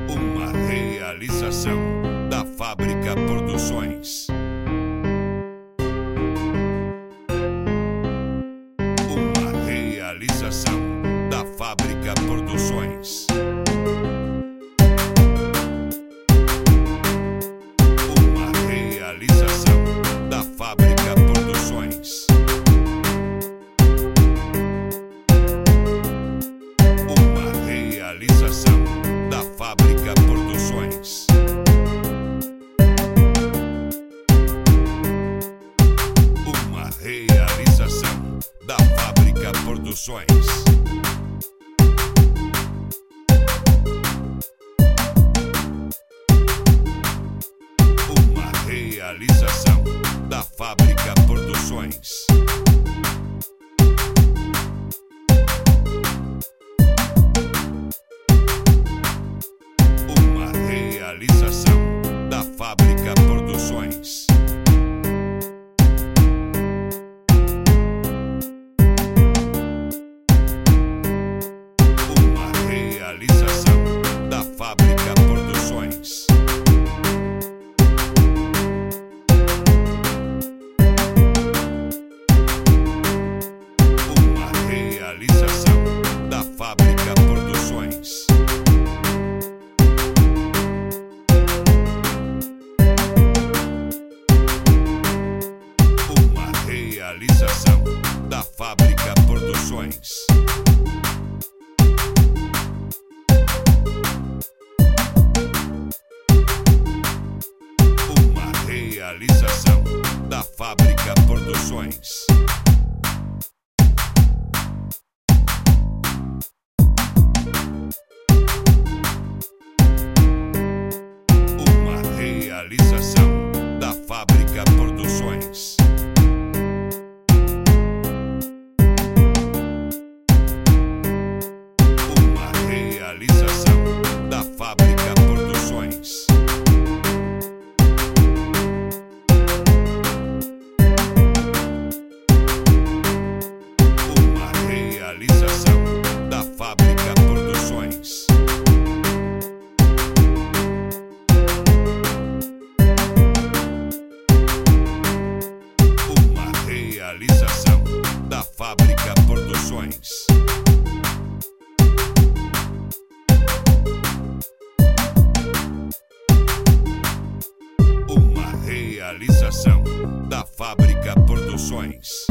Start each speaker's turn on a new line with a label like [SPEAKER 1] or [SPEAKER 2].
[SPEAKER 1] Uma realização da Fábrica Produções. Uma realização da Fábrica Produções. Uma realização da Fábrica Produções. Uma realização da Fábrica Produções. Uma realização da Fábrica Produções. Uma realização da Fábrica Produções. Uma realização da Fábrica Produções. Uma realização da Fábrica Produções. Uma realização da Fábrica Produções. Uma realização da Fábrica Produções. Uma realização da Fábrica Produções. Uma realização da Fábrica Produções. Uma realização da Fábrica Produções. Uma realização da Fábrica Produções. Uma realização da Fábrica Produções. Uma realização da Fábrica Produções.